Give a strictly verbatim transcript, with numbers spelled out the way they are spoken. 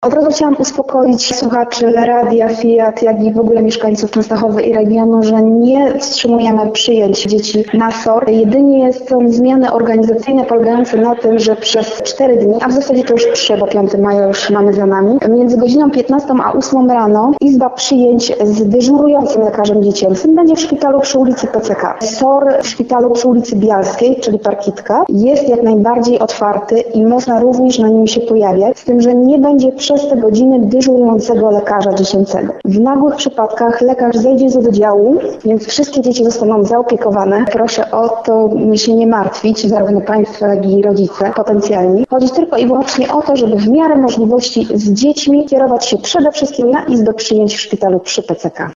Od razu chciałam uspokoić słuchaczy Radia Fiat, jak i w ogóle mieszkańców Częstochowy i regionu, że nie wstrzymujemy przyjęć dzieci na S O R. Jedynie są zmiany organizacyjne polegające na tym, że przez cztery dni, a w zasadzie to już trzy, bo piątego maja już mamy za nami, między godziną piętnastą a ósmą rano Izba Przyjęć z dyżurującym lekarzem dziecięcym będzie w szpitalu przy ulicy P C K. S O R w szpitalu przy ulicy Bialskiej, czyli Parkitka, jest jak najbardziej otwarty i można również na nim się pojawiać, z tym, że nie będzie przez te godziny dyżurującego lekarza dziecięcego. W nagłych przypadkach lekarz zejdzie z oddziału, więc wszystkie dzieci zostaną zaopiekowane. Proszę o to się nie martwić, zarówno Państwo, jak i rodzice potencjalni. Chodzi tylko i wyłącznie o to, żeby w miarę możliwości z dziećmi kierować się przede wszystkim na Izbę Przyjęć w szpitalu przy P C K.